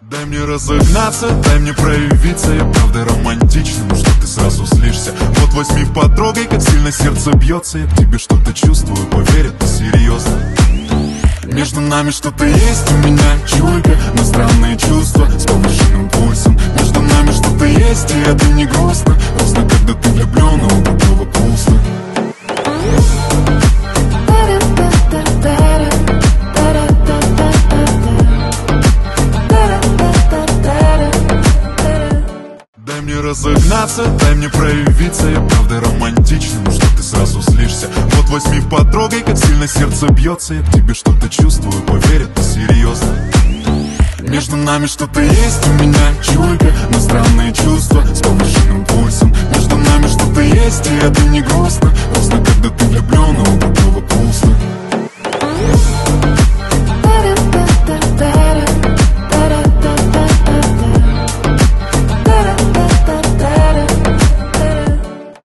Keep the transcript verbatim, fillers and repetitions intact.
Дай мне разогнаться, дай мне проявиться. Я правда романтичный, но что ты сразу злишься? Вот возьми, потрогай, как сильно сердце бьется. Я к тебе что-то чувствую, поверь, это серьезно. Между нами что-то есть, у меня чуйка, но странные чувства с повышенным пульсом. Между нами что-то есть, и это не грустно. Грустно, когда ты влюблен, а у другого пусто. Дай мне разогнаться, дай мне проявиться. Я правда романтичный, но что ты сразу злишься? Вот возьми, потрогай, как сильно сердце бьется. Я к тебе что-то чувствую, поверь, это серьезно. Между нами что-то есть, у меня чуйка, но странные чувства с повышенным пульсом. Между нами что-то есть, и это не грустно. Грустно, когда ты влюблен, а у другого